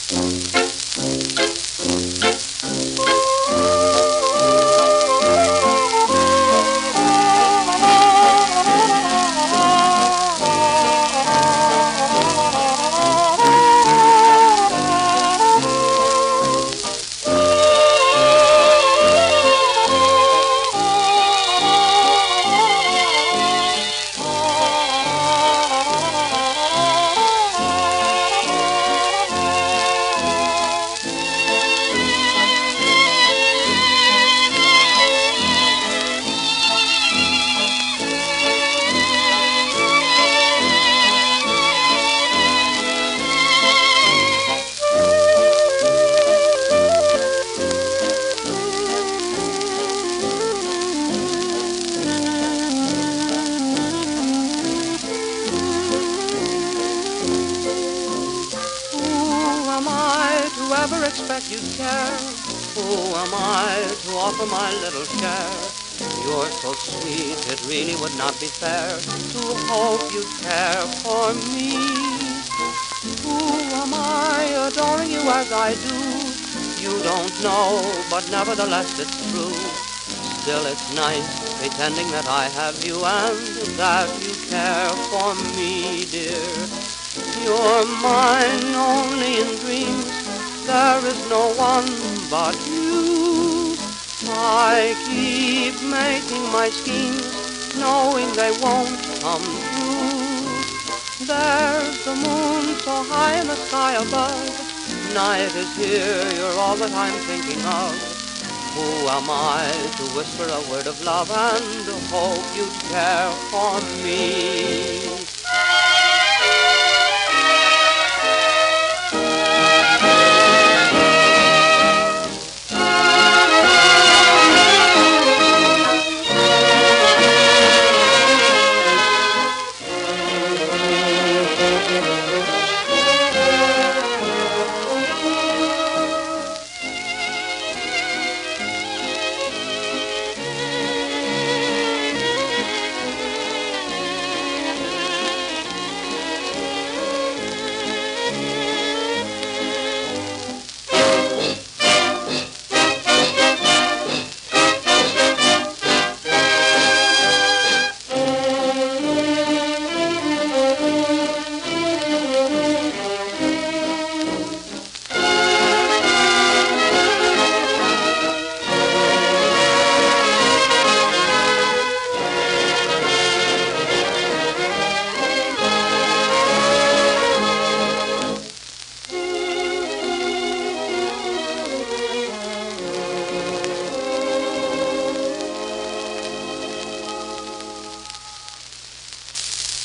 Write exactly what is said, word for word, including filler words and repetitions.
To ever expect you'd care? Who am I to offer my little share? You're so sweet, it really would not be fair to hope you'd care for me. Who am I, adoring you as I do? You don't know, but nevertheless it's true. Still it's nice, pretending that I have you and that you care for me, dear. You're mine only in dreams. There is no one but you. I keep making my schemes, knowing they won't come true. There's the moon so high in the sky above. Night is here, you're all that I'm thinking of. Who am I to whisper a word of love and hope you'd care for me?